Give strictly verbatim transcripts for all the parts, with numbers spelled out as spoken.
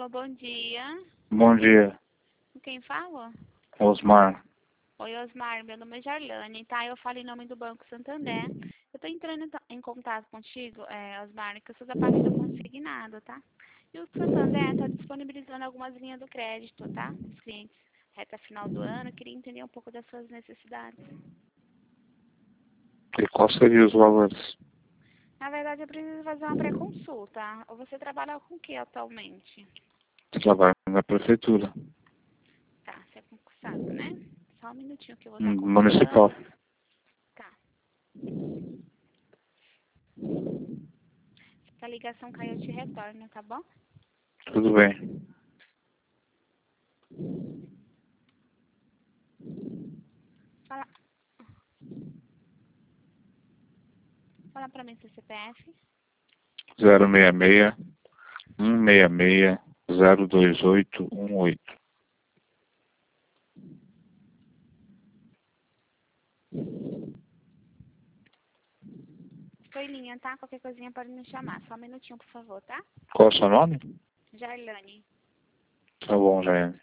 Alô, bom dia. Bom dia, Com quem fala? Osmar. Oi, Osmar. Meu nome é Jarlane, tá? Eu falo em nome do Banco Santander. Eu tô entrando em contato contigo, é, Osmar, que eu sou da parte do consignado, tá? E o Santander tá disponibilizando algumas linhas do crédito, tá? Os clientes, reta final do ano, eu queria entender um pouco das suas necessidades. E quais seriam os valores? Na verdade, eu preciso fazer uma pré-consulta. Ou você trabalha com o que atualmente? Trabalho na prefeitura. Tá, você é concursado, né? Só um minutinho que eu vou estar Hum, consultando. Municipal. Tá. Se a ligação caiu, eu te retorno, tá bom? Tudo bem. Fala, fala pra mim seu C P F. zero seis seis, um seis seis, zero dois oito um oito. Tô em linha, tá? Qualquer coisinha pode me chamar. Só um minutinho, por favor, tá? Qual é o seu nome? Jarlane. Tá bom, Jaiane.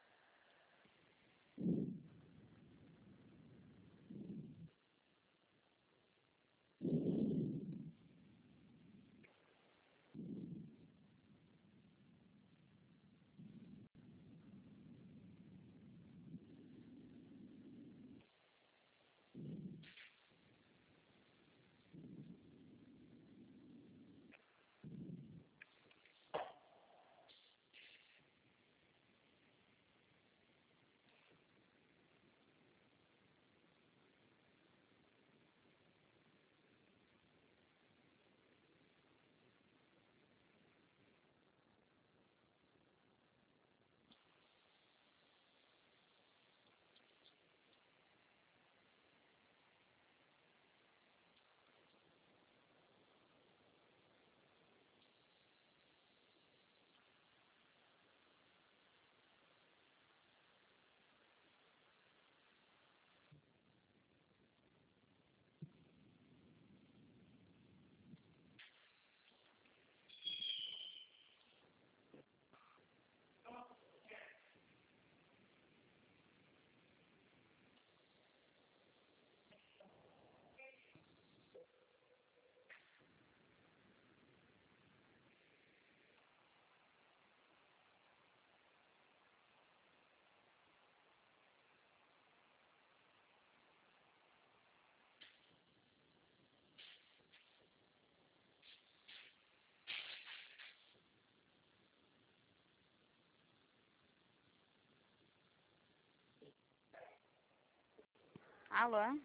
Alô?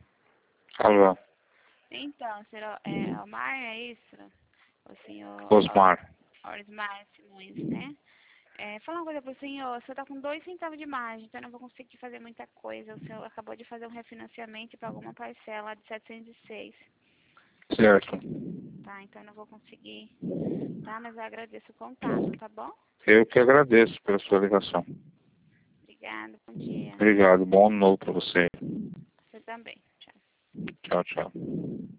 Alô, Então, senhor é, Omar, é isso? O senhor Osmar. Osmar Simões, né? É, fala uma coisa pro senhor. O senhor tá com dois centavos de margem, então eu não vou conseguir fazer muita coisa. O senhor acabou de fazer um refinanciamento para alguma parcela de setecentos e seis. Certo. Tá, então eu não vou conseguir. Tá, mas eu agradeço o contato, tá bom? Eu que agradeço pela sua ligação. Obrigada, bom dia. Obrigado. Bom ano novo para você. Você também. Tchau. Tchau, tchau.